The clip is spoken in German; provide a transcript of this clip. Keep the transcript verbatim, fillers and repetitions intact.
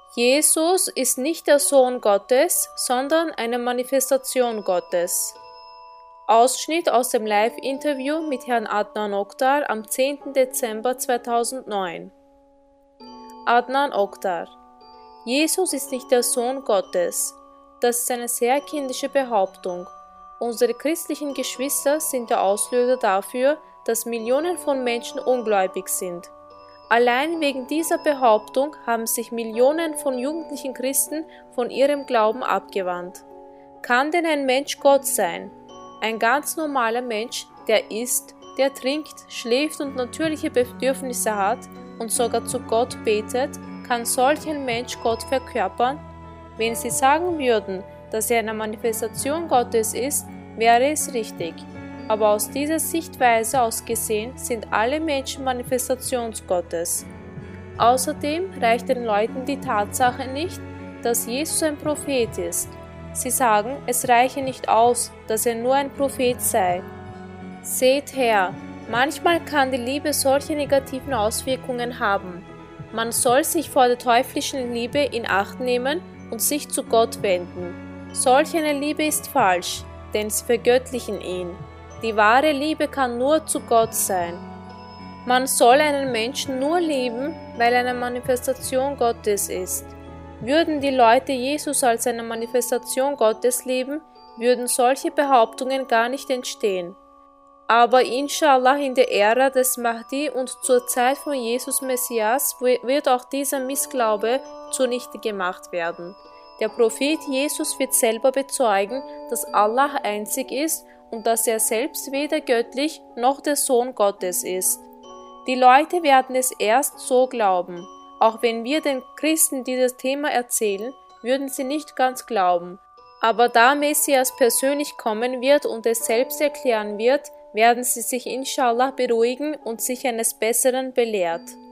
Jesus ist nicht der Sohn Gottes, sondern eine Manifestation Gottes. Ausschnitt aus dem Live-Interview mit Herrn Adnan Oktar am zehnten Dezember zweitausendneun. Adnan Oktar: Jesus ist nicht der Sohn Gottes. Das ist eine sehr kindische Behauptung. Unsere christlichen Geschwister sind der Auslöser dafür, dass Millionen von Menschen ungläubig sind. Allein wegen dieser Behauptung haben sich Millionen von jugendlichen Christen von ihrem Glauben abgewandt. Kann denn ein Mensch Gott sein? Ein ganz normaler Mensch, der isst, der trinkt, schläft und natürliche Bedürfnisse hat und sogar zu Gott betet, kann solch ein Mensch Gott verkörpern? Wenn Sie sagen würden, dass er eine Manifestation Gottes ist, wäre es richtig. Aber aus dieser Sichtweise aus gesehen sind alle Menschen Manifestations Gottes. Außerdem reicht den Leuten die Tatsache nicht, dass Jesus ein Prophet ist. Sie sagen, es reiche nicht aus, dass er nur ein Prophet sei. Seht her, manchmal kann die Liebe solche negativen Auswirkungen haben. Man soll sich vor der teuflischen Liebe in Acht nehmen und sich zu Gott wenden. Solch eine Liebe ist falsch, denn sie vergöttlichen ihn. Die wahre Liebe kann nur zu Gott sein. Man soll einen Menschen nur lieben, weil er eine Manifestation Gottes ist. Würden die Leute Jesus als eine Manifestation Gottes lieben, würden solche Behauptungen gar nicht entstehen. Aber inshallah in der Ära des Mahdi und zur Zeit von Jesus Messias wird auch dieser Missglaube zunichte gemacht werden. Der Prophet Jesus wird selber bezeugen, dass Allah einzig ist und dass er selbst weder göttlich noch der Sohn Gottes ist. Die Leute werden es erst so glauben. Auch wenn wir den Christen dieses Thema erzählen, würden sie nicht ganz glauben. Aber da Messias persönlich kommen wird und es selbst erklären wird, werden sie sich inshallah beruhigen und sich eines Besseren belehrt.